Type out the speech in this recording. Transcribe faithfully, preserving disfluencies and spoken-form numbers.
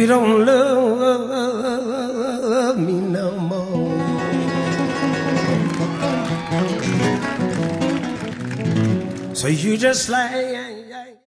you don't love me no more. So you just like